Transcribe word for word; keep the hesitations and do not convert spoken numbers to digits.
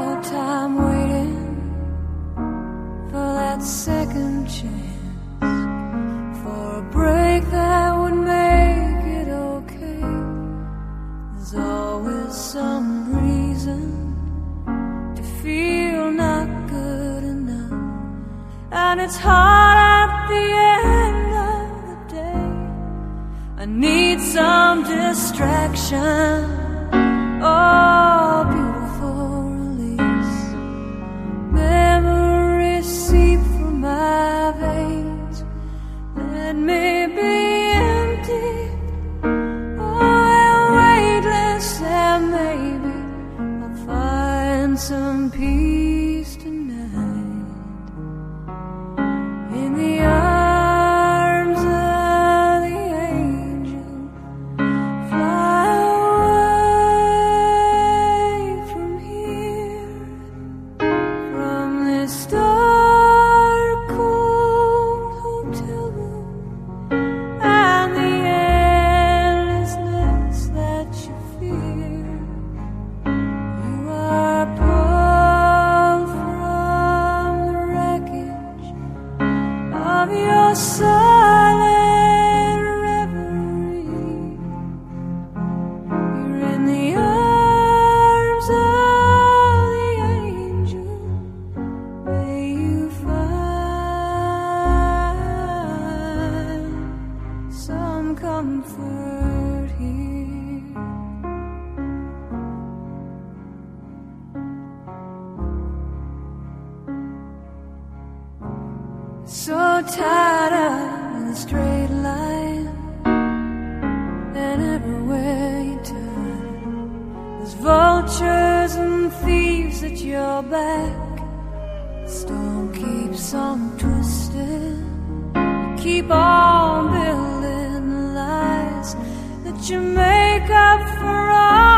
your time waiting for that second chance, for a break that would make it okay. There's always some reason to feel not good enough, and it's hard at the end of the day. I need some distraction, oh, beautiful release. Memories seep from my veins. Let me be empty, oh, and weightless, and maybe I'll find some peace tonight in the arms of the angel. Fly away from here, from this dark, cold hotel room, and the endlessness that you fear. You are pulled from the wreckage of your silent reverie. You're in the arms of the angel. May you find some comfort here. So tired of the straight line, and everywhere you turn, there's vultures and thieves at your back. The storm keeps on twisting. You keep on building the lies that you make up for all